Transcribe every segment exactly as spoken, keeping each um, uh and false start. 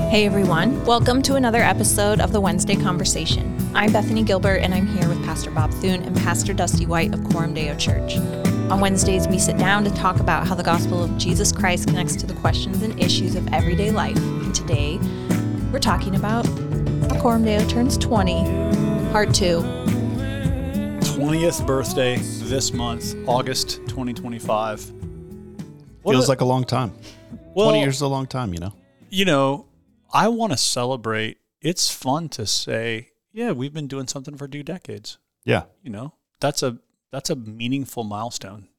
Hey everyone, welcome to another episode of the Wednesday Conversation. I'm Bethany Gilbert and I'm here with Pastor Bob Thune and Pastor Dusty White of Coram Deo Church. On Wednesdays, we sit down to talk about how the gospel of Jesus Christ connects to the questions and issues of everyday life. And today, we're talking about how Coram Deo turns twenty, part two. twentieth birthday this month, August twenty twenty-five. What Feels a, like a long time. well, twenty years is a long time, you know? You know, I want to celebrate. It's fun to say, yeah, we've been doing something for two decades. Yeah. You know, that's a that's a meaningful milestone.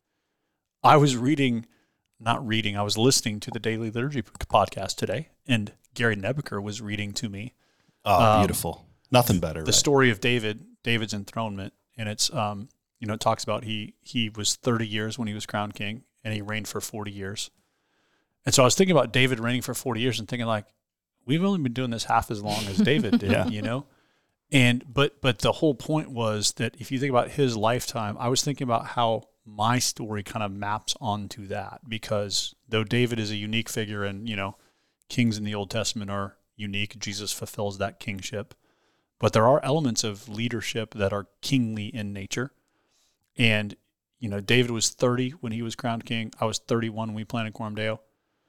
I was reading, not reading, I was listening to the Daily Liturgy podcast today, and Gary Nebeker was reading to me. Oh, um, beautiful. Nothing better, The right? story of David, David's enthronement. And it's, um, you know, it talks about he he was thirty years when he was crowned king, and he reigned for forty years. And so I was thinking about David reigning for forty years and thinking like, we've only been doing this half as long as David did, Yeah. you know? And, but, but the whole point was that if you think about his lifetime, I was thinking about how my story kind of maps onto that, because though David is a unique figure and, you know, kings in the Old Testament are unique, Jesus fulfills that kingship, but there are elements of leadership that are kingly in nature. And, you know, David was thirty when he was crowned king. I was thirty-one when we planted Coram Deo.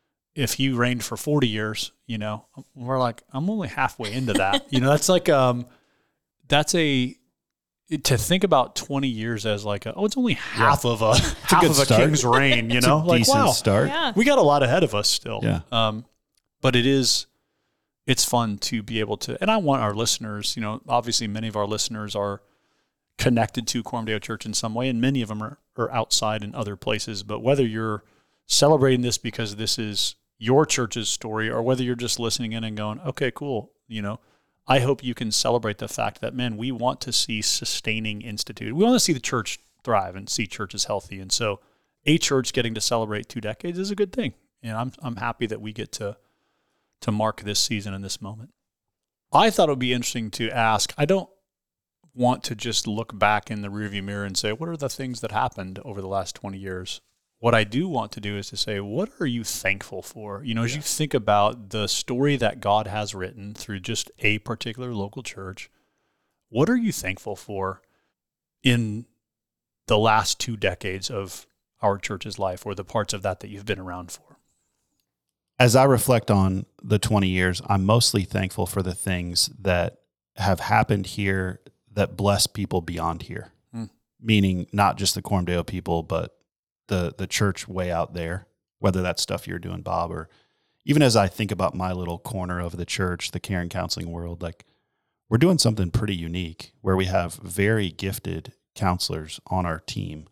If he reigned for forty years, you know, we're like, I'm only halfway into that. You know, that's like, um, that's a, to think about twenty years as like, a, oh, it's only half yeah. of a, half good of a start. king's reign, you It's know, a like, decent wow, start. Yeah. we got a lot ahead of us still. Yeah. Um, but it is, it's fun to be able to, and I want our listeners, you know, obviously many of our listeners are connected to Coram Deo Church in some way, and many of them are, are outside in other places. But whether you're celebrating this because this is your church's story, or whether you're just listening in and going, okay, cool, you know, I hope you can celebrate the fact that, man, we want to see sustaining instituted. We want to see the church thrive and see churches healthy. And so a church getting to celebrate two decades is a good thing. And I'm I'm happy that we get to to mark this season and this moment. I thought it would be interesting to ask, I don't want to just look back in the rearview mirror and say, what are the things that happened over the last twenty years? What I do want to do is to say, what are you thankful for? You know, as yeah. you think about the story that God has written through just a particular local church, what are you thankful for in the last two decades of our church's life, or the parts of that that you've been around for? As I reflect on the twenty years, I'm mostly thankful for the things that have happened here that bless people beyond here, mm. meaning not just the Coram Deo people, but the the church way out there, whether that's stuff you're doing, Bob, or even as I think about my little corner of the church, the care and counseling world, like we're doing something pretty unique where we have very gifted counselors on our team,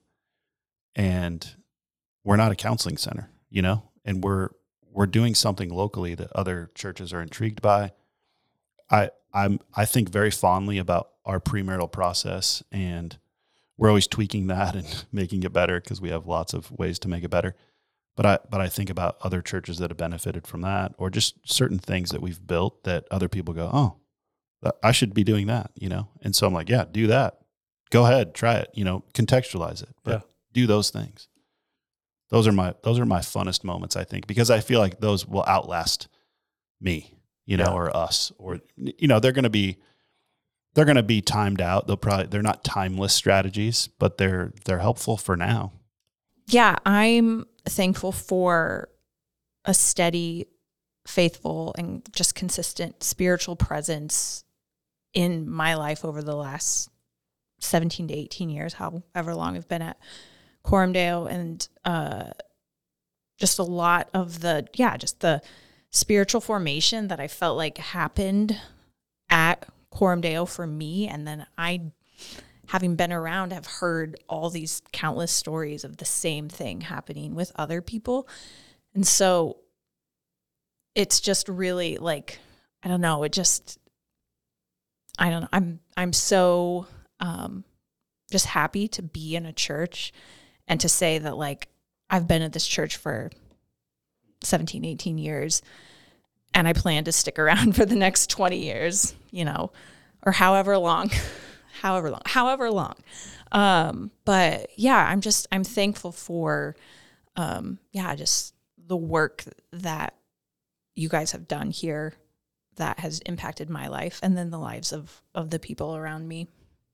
and we're not a counseling center, you know, and we're we're doing something locally that other churches are intrigued by. I I'm I think very fondly about our premarital process, and we're always tweaking that and making it better because we have lots of ways to make it better. But I but I think about other churches that have benefited from that, or just certain things that we've built that other people go, oh, I should be doing that, you know? And so I'm like, yeah, do that. Go ahead, try it, you know, contextualize it, but yeah. do those things. Those are my those are my funnest moments, I think, because I feel like those will outlast me, you know, yeah. or us, or, you know, they're going to be, They're going to be timed out. They'll probably, they're not timeless strategies, but they're, they're helpful for now. Yeah. I'm thankful for a steady, faithful, and just consistent spiritual presence in my life over the last seventeen to eighteen years, however long I've been at Coram Deo, and uh, just a lot of the, yeah, just the spiritual formation that I felt like happened at Coram Deo for me. And then I, having been around, have heard all these countless stories of the same thing happening with other people. And so it's just really like, I don't know, it just, I don't know. I'm, I'm so um, just happy to be in a church and to say that, like, I've been at this church for seventeen, eighteen years, and I plan to stick around for the next twenty years, you know, or however long, however long, however long. Um, but yeah, I'm just, I'm thankful for, um, yeah, just the work that you guys have done here that has impacted my life and then the lives of, of the people around me.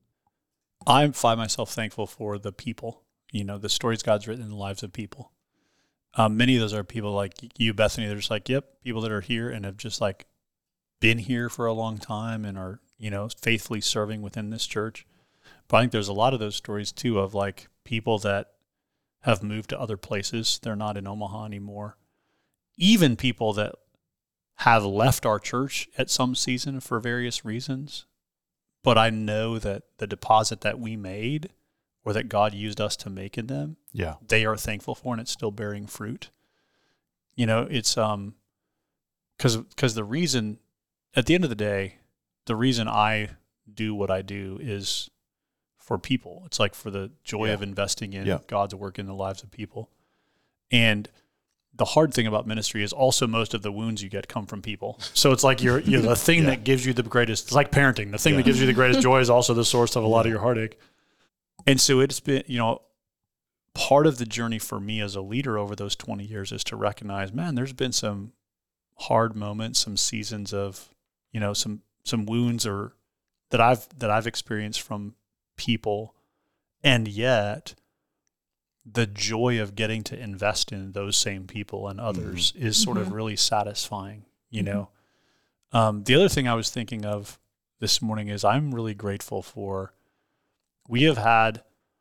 I find myself thankful for the people, you know, the stories God's written in the lives of people. Um, many of those are people like you, Bethany. They're just like, yep, people that are here and have just like been here for a long time and are, you know, faithfully serving within this church. But I think there's a lot of those stories too of like people that have moved to other places. They're not in Omaha anymore. Even people that have left our church at some season for various reasons. But I know that the deposit that we made or that God used us to make in them, yeah, they are thankful for, and it's still bearing fruit. You know, it's um, because because the reason, at the end of the day, the reason I do what I do is for people. It's like for the joy yeah. of investing in yeah. God's work in the lives of people. And the hard thing about ministry is also most of the wounds you get come from people. So it's like you're, you're the thing yeah. that gives you the greatest, it's like parenting. The thing yeah. that gives you the greatest joy is also the source of a lot of your heartache. And so it's been, you know, part of the journey for me as a leader over those twenty years is to recognize, man, there's been some hard moments, some seasons of, you know, some, some wounds or that I've, that I've experienced from people. And yet the joy of getting to invest in those same people and others mm-hmm. is sort mm-hmm. of really satisfying, you mm-hmm. know? Um, the other thing I was thinking of this morning is I'm really grateful for, we have had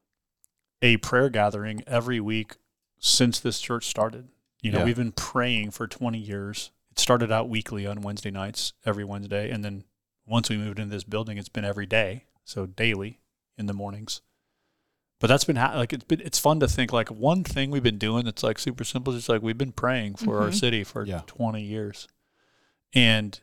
a prayer gathering every week since this church started. You know, yeah. we've been praying for twenty years. It started out weekly on Wednesday nights, every Wednesday. And then once we moved into this building, it's been every day. So daily in the mornings. But that's been, ha- like, it's been, it's fun to think, like, one thing we've been doing that's, like, super simple is just, like, we've been praying for mm-hmm. our city for yeah. twenty years. And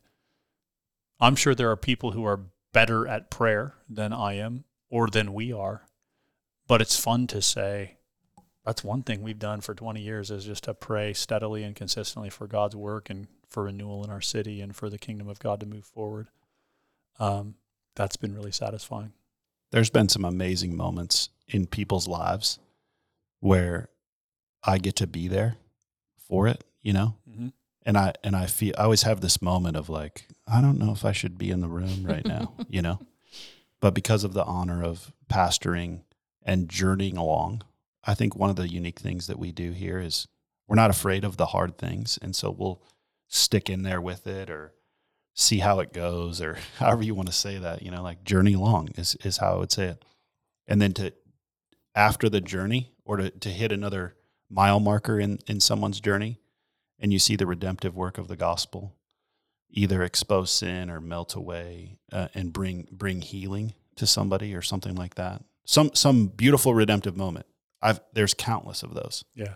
I'm sure there are people who are better at prayer than I am or than we are. But it's fun to say, that's one thing we've done for twenty years is just to pray steadily and consistently for God's work and for renewal in our city and for the kingdom of God to move forward. Um, that's been really satisfying. There's been some amazing moments in people's lives where I get to be there for it, you know? Mm-hmm. And I and I feel I always have this moment of like, I don't know if I should be in the room right now, you know? But because of the honor of pastoring and journeying along, I think one of the unique things that we do here is we're not afraid of the hard things. And so we'll stick in there with it or see how it goes or however you want to say that, you know, like journey along is, is how I would say it. And then to, after the journey or to, to hit another mile marker in, in someone's journey and you see the redemptive work of the gospel, either expose sin or melt away uh, and bring, bring healing to somebody or something like that. Some, some beautiful redemptive moment. I've, there's countless of those. Yeah.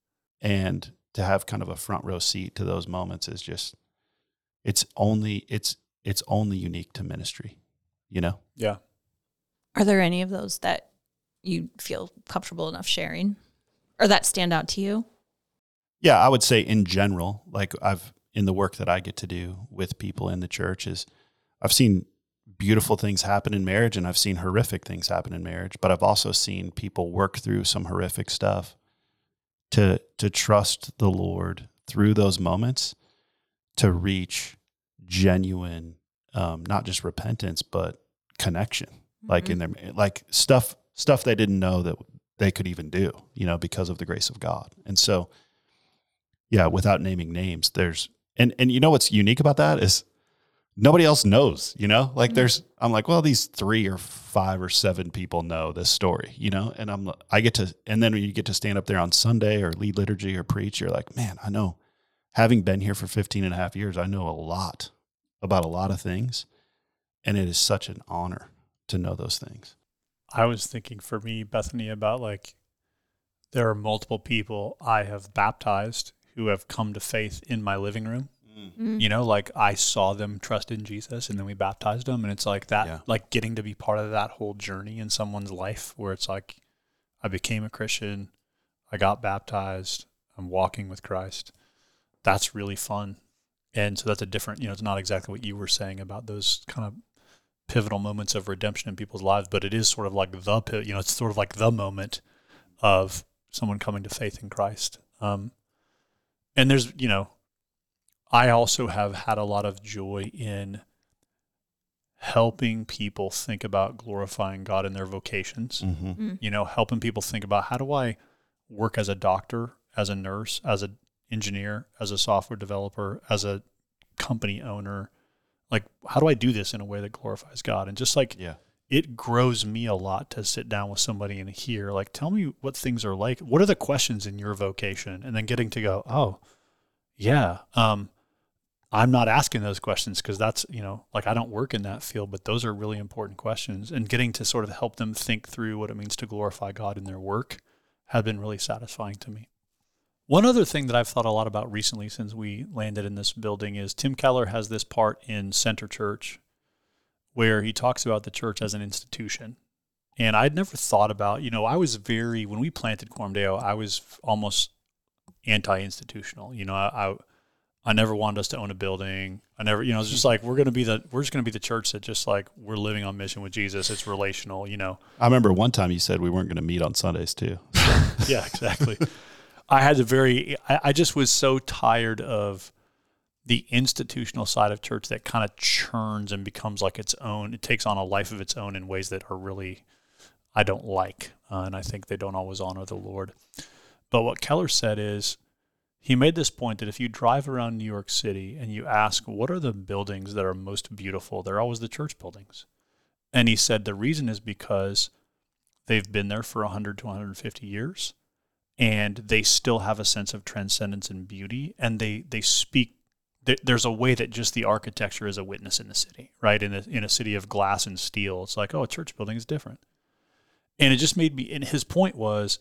And to have kind of a front row seat to those moments is just, It's only it's it's only unique to ministry, you know? Yeah. Are there any of those that you feel comfortable enough sharing or that stand out to you? Yeah, I would say in general, like I've in the work that I get to do with people in the church is I've seen beautiful things happen in marriage and I've seen horrific things happen in marriage, but I've also seen people work through some horrific stuff to to trust the Lord through those moments to reach genuine, um, not just repentance, but connection, mm-hmm. like in their, like stuff, stuff they didn't know that they could even do, you know, because of the grace of God. And so, yeah, without naming names, there's, and, and you know, what's unique about that is nobody else knows, you know, like mm-hmm. there's, I'm like, well, these three or five or seven people know this story, you know, and I'm, I get to, and then when you get to stand up there on Sunday or lead liturgy or preach, you're like, man, I know. Having been here for fifteen and a half years, I know a lot about a lot of things, and it is such an honor to know those things. I was thinking for me, Bethany, about like there are multiple people I have baptized who have come to faith in my living room. Mm-hmm. You know, like I saw them trust in Jesus and then we baptized them, and it's like that, yeah. like getting to be part of that whole journey in someone's life where it's like I became a Christian, I got baptized, I'm walking with Christ. That's really fun. And so that's a different, you know, it's not exactly what you were saying about those kind of pivotal moments of redemption in people's lives, but it is sort of like the, you know, it's sort of like the moment of someone coming to faith in Christ. Um, and there's, you know, I also have had a lot of joy in helping people think about glorifying God in their vocations. Mm-hmm. Mm. You know, helping people think about, how do I work as a doctor, as a nurse, as an engineer, as a software developer, as a company owner? Like, how do I do this in a way that glorifies God? And just like, Yeah. it grows me a lot to sit down with somebody and hear, like, tell me what things are like. What are the questions in your vocation? And then getting to go, oh, yeah, um, I'm not asking those questions because that's, you know, like, I don't work in that field, but those are really important questions. And getting to sort of help them think through what it means to glorify God in their work has been really satisfying to me. One other thing that I've thought a lot about recently since we landed in this building is Tim Keller has this part in Center Church where he talks about the church as an institution. And I'd never thought about, you know, I was very, when we planted Coram Deo, I was almost anti-institutional. You know, I, I I never wanted us to own a building. I never, you know, it's just like, we're going to be the, we're just going to be the church that just like, we're living on mission with Jesus. It's relational, you know. I remember one time you said we weren't going to meet on Sundays too. Yeah, exactly. I had to very, I, I just was so tired of the institutional side of church that kind of churns and becomes like its own. It takes on a life of its own in ways that are really, I don't like. Uh, and I think they don't always honor the Lord. But what Keller said is, he made this point that if you drive around New York City and you ask, what are the buildings that are most beautiful? They're always the church buildings. And he said the reason is because they've been there for one hundred to one hundred fifty years, and they still have a sense of transcendence and beauty, and they, they speak. There's a way that just the architecture is a witness in the city, right? In a, in a city of glass and steel, it's like, oh, a church building is different. And it just made me, and his point was,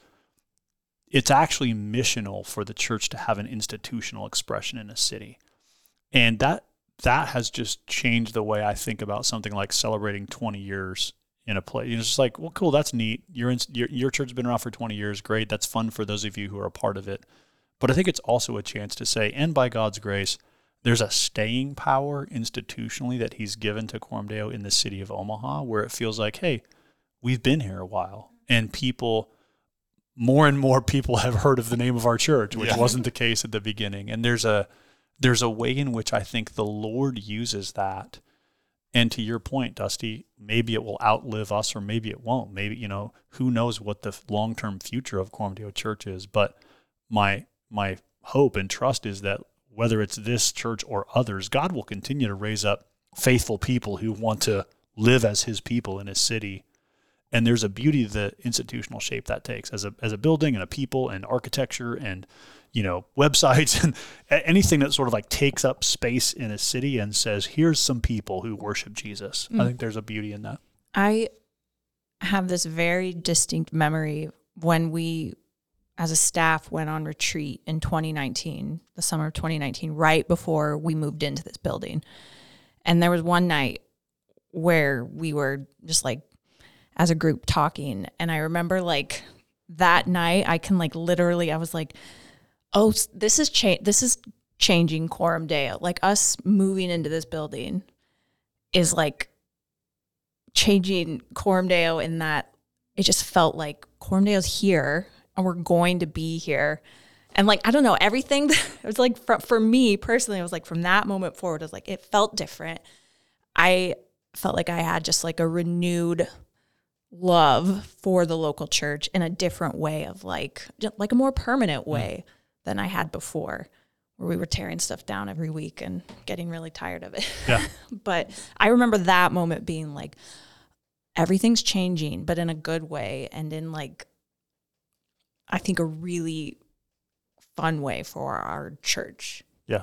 it's actually missional for the church to have an institutional expression in a city. And that that has just changed the way I think about something like celebrating twenty years in a place. You know, it's just like, well, cool, that's neat. Your, your, your church has been around for twenty years. Great. That's fun for those of you who are a part of it. But I think it's also a chance to say, and by God's grace, there's a staying power institutionally that he's given to Coram Deo in the city of Omaha, where it feels like, hey, we've been here a while, and people... more and more people have heard of the name of our church, which yeah. wasn't the case at the beginning. And there's a there's a way in which I think the Lord uses that. And to your point, Dusty, maybe it will outlive us or maybe it won't. Maybe, you know, who knows what the long-term future of Coram Deo Church is. But my my hope and trust is that whether it's this church or others, God will continue to raise up faithful people who want to live as his people in his city. And there's a beauty to the institutional shape that takes as a as a building and a people and architecture and, you know, websites and anything that sort of like takes up space in a city and says, here's some people who worship Jesus. Mm. I think there's a beauty in that. I have this very distinct memory when we, as a staff, went on retreat in twenty nineteen, the summer of twenty nineteen, right before we moved into this building. And there was one night where we were just like, as a group talking. And I remember like that night, I can like literally, I was like, oh, this is cha- this is changing Coram Deo. Like us moving into this building is like changing Coram Deo in that it just felt like Coram Deo's here and we're going to be here. And like, I don't know, everything, it was like for, for me personally, it was like from that moment forward, it was like, it felt different. I felt like I had just like a renewed love for the local church in a different way of like, like a more permanent way mm. than I had before, where we were tearing stuff down every week and getting really tired of it. Yeah. But I remember that moment being like, everything's changing, but in a good way. And in like, I think a really fun way for our church. Yeah.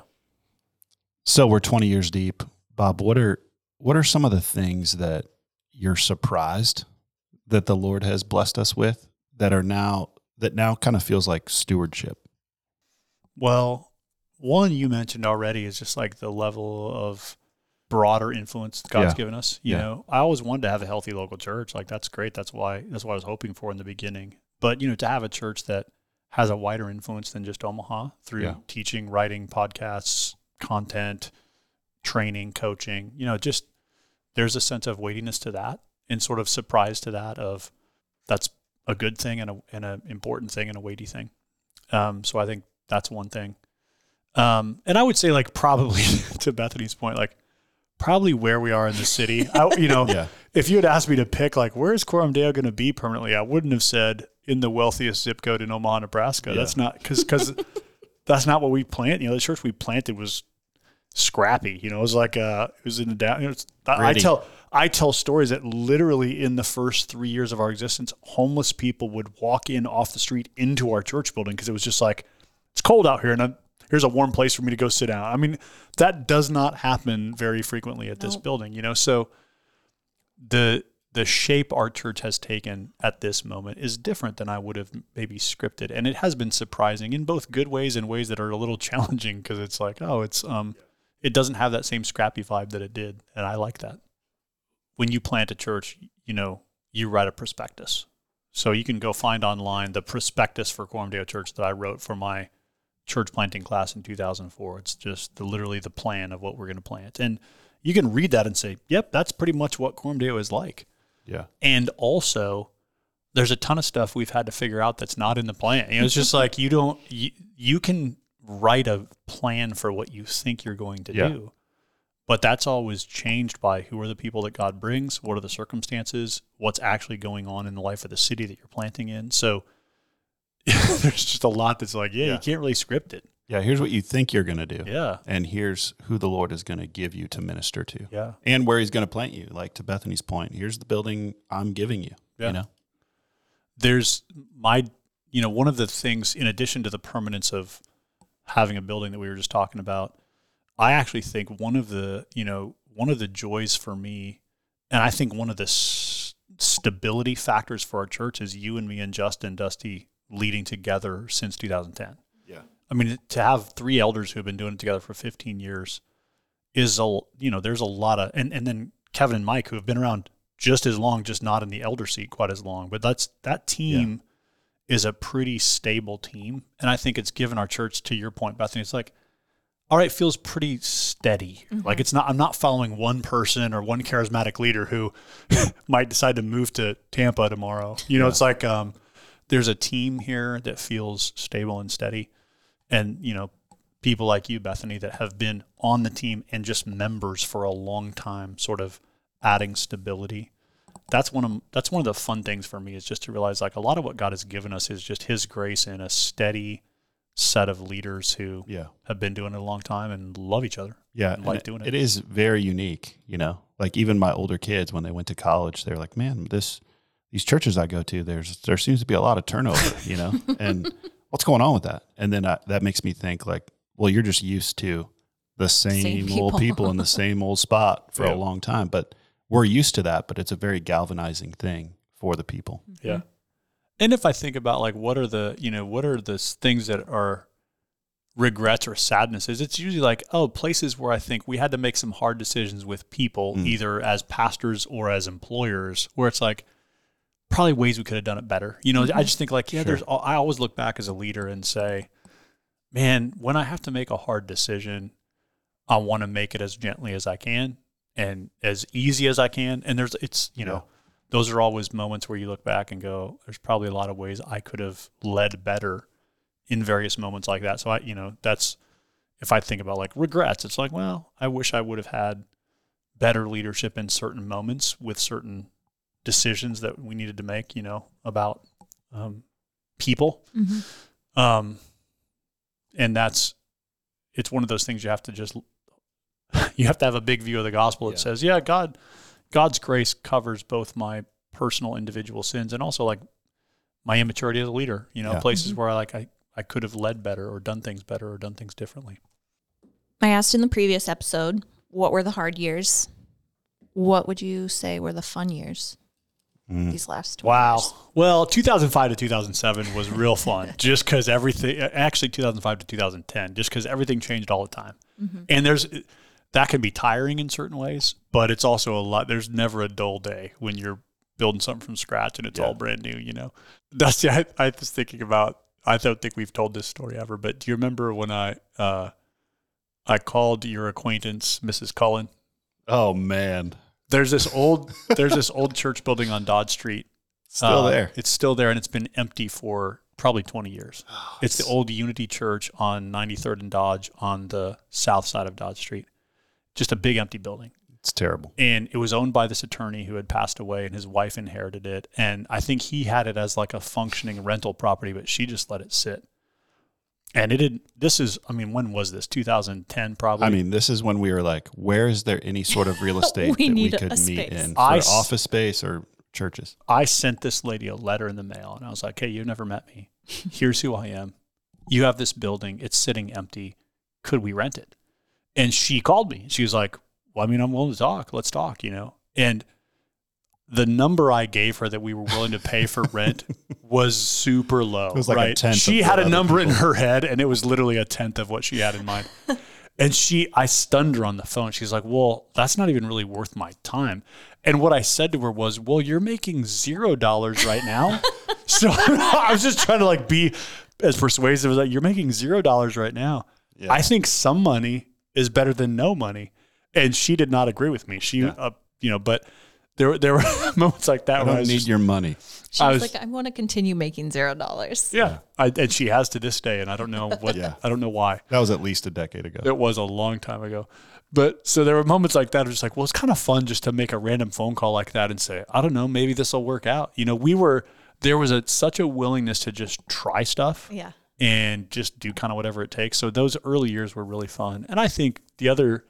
So we're twenty years deep. Bob, what are, what are some of the things that you're surprised that the Lord has blessed us with that are now, that now kind of feels like stewardship? Well, one you mentioned already is just like the level of broader influence God's yeah. given us. You yeah. know, I always wanted to have a healthy local church. Like that's great. That's why, that's what I was hoping for in the beginning. But, you know, to have a church that has a wider influence than just Omaha through yeah. teaching, writing, podcasts, content, training, coaching, you know, just there's a sense of weightiness to that and sort of surprise to that of that's a good thing and a and an important thing and a weighty thing. Um, so I think that's one thing. Um, and I would say like probably to Bethany's point, like probably where we are in the city. I, you know, Yeah. if you had asked me to pick like where's Coram Deo going to be permanently, I wouldn't have said in the wealthiest zip code in Omaha, Nebraska. Yeah. That's not because because that's not what we planted. You know, the church we planted was scrappy. You know, it was like uh, it was in the down. You know, it's, I, I tell I tell stories that literally in the first three years of our existence, homeless people would walk in off the street into our church building because it was just like it's cold out here and I'm, here's a warm place for me to go sit down. I mean, that does not happen very frequently at this Nope. building. You know, so the the shape our church has taken at this moment is different than I would have maybe scripted. And it has been surprising in both good ways and ways that are a little challenging because it's like, oh, it's um, it doesn't have that same scrappy vibe that it did. And I like that. When you plant a church, you know, you write a prospectus. So you can go find online the prospectus for Coram Deo Church that I wrote for my church planting class in two thousand four. It's just the, literally the plan of what we're going to plant. And you can read that and say, yep, that's pretty much what Coram Deo is like. Yeah. And also, there's a ton of stuff we've had to figure out that's not in the plan. You know, it's just like you don't, you, you can write a plan for what you think you're going to Yeah. do, but that's always changed by who are the people that God brings, what are the circumstances, what's actually going on in the life of the city that you're planting in. So there's just a lot that's like, yeah, Yeah. you can't really script it. Yeah. Here's what you think you're going to do. Yeah. And here's who the Lord is going to give you to minister to. Yeah. And where he's going to plant you. Like to Bethany's point, here's the building I'm giving you. Yeah. You know? There's my, you know, one of the things, in addition to the permanence of having a building that we were just talking about, I actually think one of the, you know, one of the joys for me, and I think one of the s- stability factors for our church is you and me and Justin, Dusty, leading together since two thousand ten. Yeah. I mean, to have three elders who have been doing it together for fifteen years is a, you know, there's a lot of, and, and then Kevin and Mike who have been around just as long, just not in the elder seat quite as long, but that's, that team is a pretty stable team. And I think it's given our church, to your point, Bethany, it's like, all right, feels pretty steady. Mm-hmm. Like it's not, I'm not following one person or one charismatic leader who might decide to move to Tampa tomorrow. You know, Yeah. it's like, um, there's a team here that feels stable and steady. And, you know, people like you, Bethany, that have been on the team and just members for a long time, sort of adding stability. That's one of that's one of the fun things for me, is just to realize like a lot of what God has given us is just his grace and a steady set of leaders who Yeah. have been doing it a long time and love each other. Yeah. and like and doing it. It is very unique, you know, like even my older kids, when they went to college, they're like, man, this, these churches I go to, there's, there seems to be a lot of turnover, you know, and what's going on with that? And then I, that makes me think like, well, you're just used to the same, Same old people. people in the same old spot for Yeah. a long time, but we're used to that, but it's a very galvanizing thing for the people. Yeah. And if I think about like what are the, you know, what are the s- things that are regrets or sadnesses, it's usually like, oh, places where I think we had to make some hard decisions with people, Mm. either as pastors or as employers, where it's like probably ways we could have done it better. You know, I just think like, yeah, Sure. there's, I always look back as a leader and say, man, when I have to make a hard decision, I want to make it as gently as I can and as easy as I can. And there's, it's, you know, Yeah. those are always moments where you look back and go, there's probably a lot of ways I could have led better in various moments like that. So I, you know, that's, if I think about like regrets, it's like, well, I wish I would have had better leadership in certain moments with certain decisions that we needed to make, you know, about um, people. Mm-hmm. Um, and that's, it's one of those things you have to just, you have to have a big view of the gospel that Yeah. says, yeah, God, God's grace covers both my personal individual sins and also like my immaturity as a leader, you know, Yeah. places Mhm. where I like, I, I could have led better or done things better or done things differently. I asked in the previous episode, what were the hard years? What would you say were the fun years Mm. these last twenty Wow. years? Well, two thousand five to two thousand seven was real fun just because everything, actually two thousand five to two thousand ten, just because everything changed all the time. Mm-hmm. And there's, that can be tiring in certain ways, but it's also a lot, there's never a dull day when you're building something from scratch and it's Yeah. all brand new, you know? Dusty, I, I was thinking about, I don't think we've told this story ever, but do you remember when I, uh, I called your acquaintance, Missus Cullen? Oh man. There's this old, there's this old church building on Dodd Street. Still Uh, there. It's still there, and it's been empty for probably twenty years. Oh, it's, it's the old Unity Church on ninety-third and Dodge on the south side of Dodge Street. Just a big empty building. It's terrible. And it was owned by this attorney who had passed away, and his wife inherited it. And I think he had it as like a functioning rental property, but she just let it sit. And it did. This is, I mean, when was this? two thousand ten, probably. I mean, this is when we were like, where is there any sort of real estate we that need we could a meet space. in for I, office space or churches? I sent this lady a letter in the mail, and I was like, hey, you've never met me. Here's who I am. You have this building. It's sitting empty. Could we rent it? And she called me. She was like, well, I mean, I'm willing to talk. Let's talk, you know. And the number I gave her that we were willing to pay for rent was super low. It was like right? a tenth. She of had a number people. in her head, and it was literally a tenth of what she had in mind. And she, I stunned her on the phone. She's like, well, that's not even really worth my time. And what I said to her was, well, you're making zero dollars right now. So I was just trying to like be as persuasive as that. You're making zero dollars right now. Yeah. I think some money is better than no money. And she did not agree with me. She, yeah. uh, you know, but there, there were moments like that. I where don't I was need just, your money. She was, was like, I want to continue making zero dollars. Yeah, I, and she has to this day, and I don't know what. yeah. I don't know why. That was at least a decade ago. It was a long time ago. But so there were moments like that. I was just like, well, it's kind of fun just to make a random phone call like that and say, I don't know, maybe this will work out. You know, we were there was a such a willingness to just try stuff. Yeah. And just do kind of whatever it takes. So those early years were really fun. And I think the other.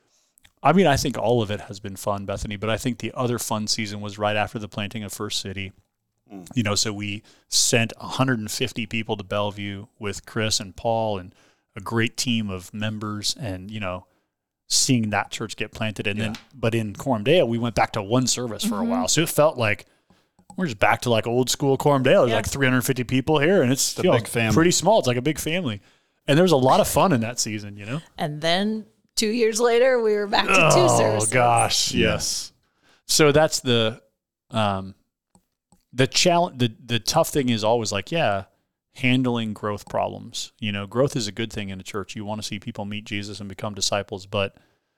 I mean, I think all of it has been fun, Bethany, but I think the other fun season was right after the planting of First City. Mm. You know, so we sent one hundred fifty people to Bellevue with Chris and Paul and a great team of members and, you know, seeing that church get planted. And yeah. then, but in Coram Deo, we went back to one service for mm-hmm. a while. So it felt like we're just back to like old school Coram Deo. There's yeah. like three hundred fifty people here and it's, it's you a know, big family. Pretty small. It's like a big family. And there was a lot of fun in that season, you know? And then two years later, we were back to two oh, services. Oh gosh, yes. So that's the, um, the challenge. The the tough thing is always like, yeah, handling growth problems. You know, growth is a good thing in a church. You want to see people meet Jesus and become disciples, but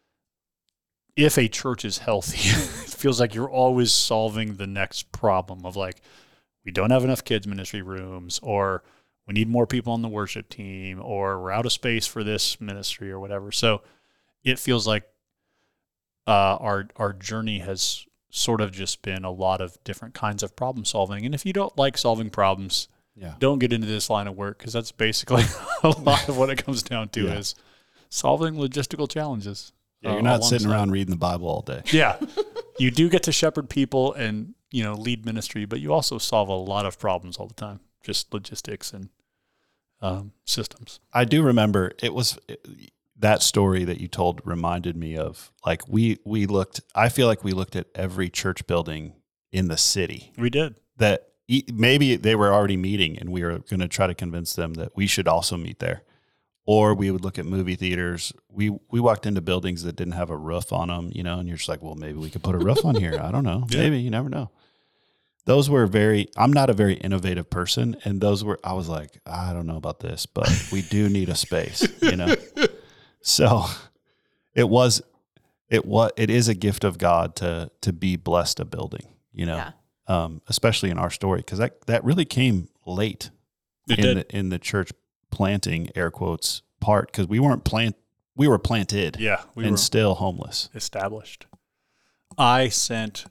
if a church is healthy, it feels like you're always solving the next problem of like, we don't have enough kids ministry rooms, or we need more people on the worship team, or we're out of space for this ministry or whatever. So it feels like uh, our our journey has sort of just been a lot of different kinds of problem solving. And if you don't like solving problems, yeah. don't get into this line of work, because that's basically a lot of what it comes down to yeah. is solving logistical challenges. Yeah, you're uh, not sitting around reading the Bible all day. Yeah. You do get to shepherd people and, you know, lead ministry, but you also solve a lot of problems all the time, just logistics and um, systems. I do remember it was it, that story that you told reminded me of, like, we, we looked, I feel like we looked at every church building in the city. We did. That maybe they were already meeting and we were going to try to convince them that we should also meet there. Or we would look at movie theaters. We we walked into buildings that didn't have a roof on them, you know, and you're just like, well, maybe we could put a roof on here. I don't know. Yeah. Maybe, you never know. Those were very, I'm not a very innovative person. And those were, I was like, I don't know about this, but we do need a space, you know? So it was, it was, it is a gift of God to, to be blessed a building, you know, yeah. um, especially in our story. Cause that, that really came late it in did. the, in the church planting, air quotes, part. Cause we weren't plant, we were planted yeah, we and were still homeless. Established. I sent,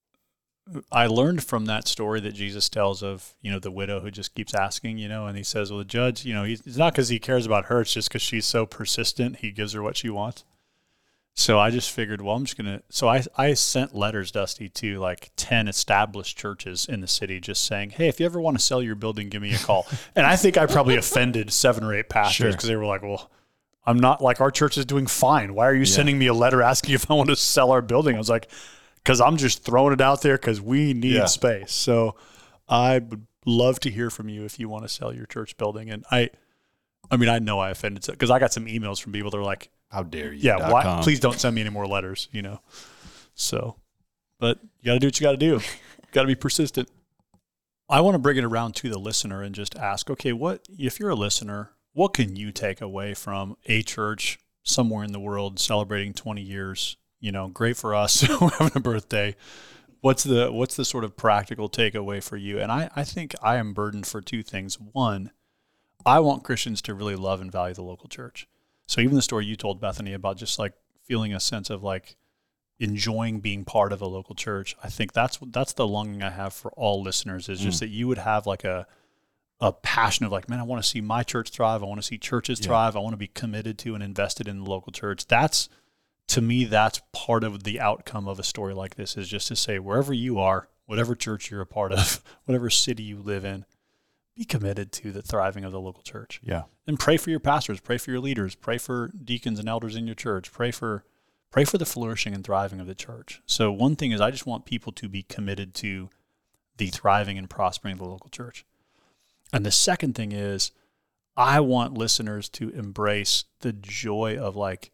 I learned from that story that Jesus tells of, you know, the widow who just keeps asking, you know, and he says, well, the judge, you know, he's, it's not because he cares about her. It's just because she's so persistent. He gives her what she wants. So I just figured, well, I'm just going to, so I, I sent letters, Dusty, to like ten established churches in the city just saying, hey, if you ever want to sell your building, give me a call. And I think I probably offended seven or eight pastors because sure. they were like, well, I'm not, like, our church is doing fine. Why are you yeah. sending me a letter asking if I want to sell our building? I was like, because I'm just throwing it out there because we need yeah. space. So I would love to hear from you if you want to sell your church building. And I, I mean, I know I offended, because I got some emails from people that were like, how dare you? Yeah, why, please don't send me any more letters, you know. So, but you got to do what you got to do. Got to be persistent. I want to bring it around to the listener and just ask, okay, what, if you're a listener, what can you take away from a church somewhere in the world celebrating twenty years? You know, great for us. We're having a birthday. What's the what's the sort of practical takeaway for you? And I, I think I am burdened for two things. One, I want Christians to really love and value the local church. So even the story you told, Bethany, about just like feeling a sense of like enjoying being part of a local church, I think that's that's the longing I have for all listeners, is just mm. that you would have like a a passion of like, man, I want to see my church thrive. I want to see churches yeah. thrive. I want to be committed to and invested in the local church. That's, to me, that's part of the outcome of a story like this, is just to say, wherever you are, whatever church you're a part of, whatever city you live in, be committed to the thriving of the local church. Yeah. And pray for your pastors, pray for your leaders, pray for deacons and elders in your church, pray for pray for the flourishing and thriving of the church. So one thing is, I just want people to be committed to the thriving and prospering of the local church. And the second thing is, I want listeners to embrace the joy of like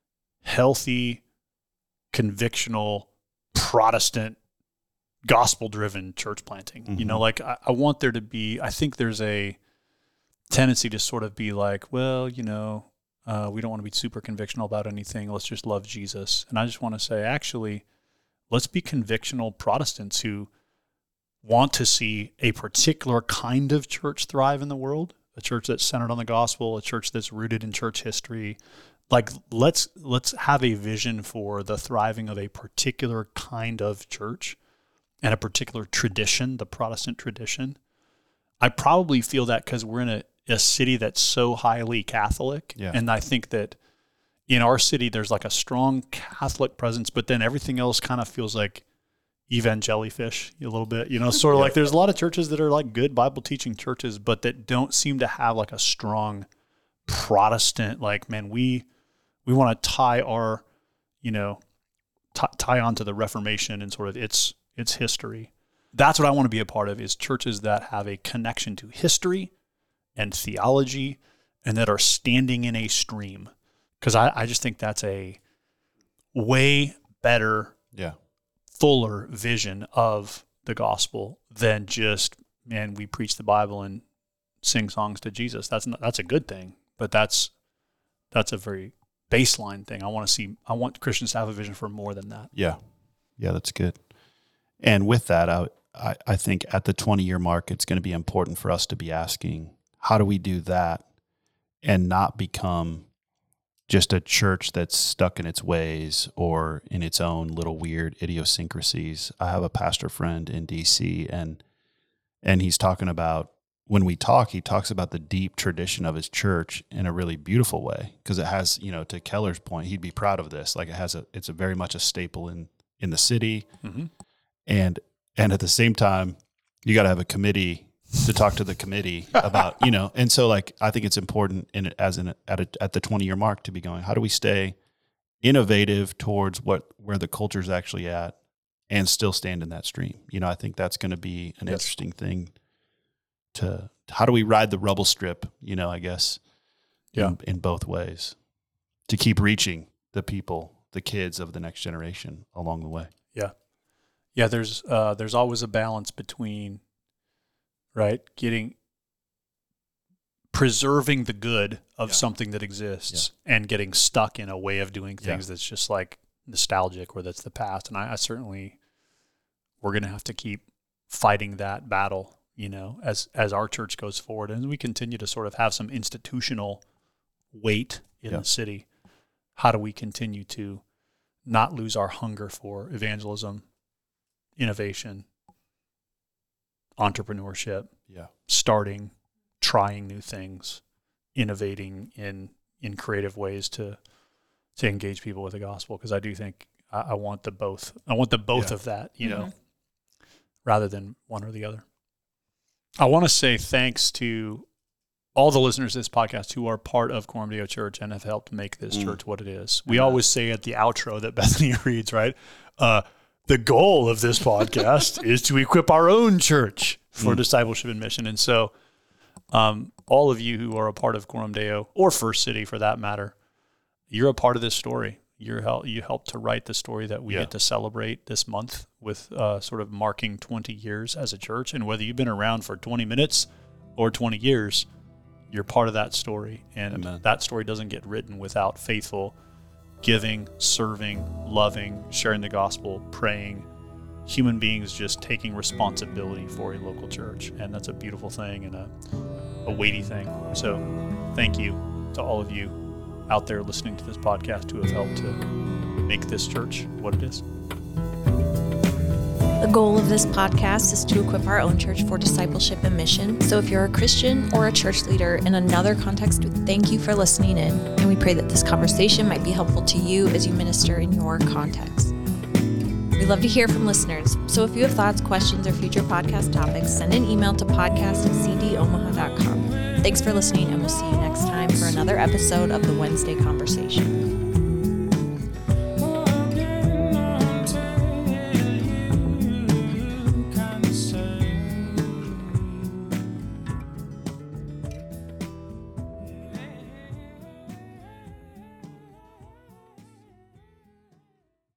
healthy, convictional, Protestant, gospel-driven church planting. Mm-hmm. You know, like I, I want there to be, I think there's a tendency to sort of be like, well, you know, uh, we don't want to be super convictional about anything. Let's just love Jesus. And I just want to say, actually, let's be convictional Protestants who want to see a particular kind of church thrive in the world, a church that's centered on the gospel, a church that's rooted in church history. Like, let's let's have a vision for the thriving of a particular kind of church and a particular tradition, the Protestant tradition. I probably feel that because we're in a, a city that's so highly Catholic. Yeah. And I think that in our city, there's like a strong Catholic presence, but then everything else kind of feels like evangelifish a little bit, you know, sort of yeah. like there's a lot of churches that are like good Bible teaching churches, but that don't seem to have like a strong Protestant, like, man, we, we want to tie our, you know, t- tie onto the Reformation and sort of its, its history. That's what I want to be a part of, is churches that have a connection to history and theology and that are standing in a stream. Cause I, I just think that's a way better, yeah. fuller vision of the gospel than just, man, we preach the Bible and sing songs to Jesus. That's not, that's a good thing, but that's that's a very baseline thing. I want to see, I want Christians to have a vision for more than that. Yeah. Yeah, that's good. And with that, I I, I think at the twenty-year mark, it's going to be important for us to be asking, how do we do that and not become just a church that's stuck in its ways or in its own little weird idiosyncrasies? I have a pastor friend in D C, and and he's talking about, when we talk, he talks about the deep tradition of his church in a really beautiful way, because it has, you know, to Keller's point, he'd be proud of this. Like, it has a, it's a very much a staple in, in the city. Mm-hmm. And, and at the same time, you got to have a committee to talk to the committee about, you know, and so like, I think it's important in as in at a, at the twenty year mark to be going, how do we stay innovative towards what, where the culture's actually at and still stand in that stream? You know, I think that's going to be an yes. interesting thing to, how do we ride the rubble strip, you know, I guess, yeah. in, in both ways, to keep reaching the people, the kids of the next generation along the way. Yeah. Yeah. There's, uh, there's always a balance between, right, getting, preserving the good of yeah. something that exists yeah. and getting stuck in a way of doing things yeah. that's just like nostalgic or that's the past. And I, I certainly, we're going to have to keep fighting that battle, you know, as, as our church goes forward and we continue to sort of have some institutional weight in yeah. the city. How do we continue to not lose our hunger for evangelism, innovation, entrepreneurship, yeah, starting, trying new things, innovating in, in creative ways to, to engage people with the gospel? Because I do think I, I want the both. I want the both yeah. of that, you mm-hmm. know, rather than one or the other. I want to say thanks to all the listeners of this podcast who are part of Coram Deo Church and have helped make this mm. church what it is. We yeah. always say at the outro that Bethany reads, right? Uh, the goal of this podcast is to equip our own church for mm. discipleship and mission. And so um, all of you who are a part of Coram Deo, or First City for that matter, you're a part of this story. You're help, you helped to write the story that we yeah. get to celebrate this month with uh, sort of marking twenty years as a church. And whether you've been around for twenty minutes or twenty years, you're part of that story. And Amen. That story doesn't get written without faithful giving, serving, loving, sharing the gospel, praying, human beings just taking responsibility for a local church. And that's a beautiful thing and a, a weighty thing. So thank you to all of you out there listening to this podcast who have helped to make this church what it is. The goal of this podcast is to equip our own church for discipleship and mission. So if you're a Christian or a church leader in another context, we thank you for listening in, and we pray that this conversation might be helpful to you as you minister in your context. We love to hear from listeners, so if you have thoughts, questions, or future podcast topics, send an email to podcast at c d omaha dot com. Thanks for listening, and we'll see you next time for another episode of the Wednesday Conversation.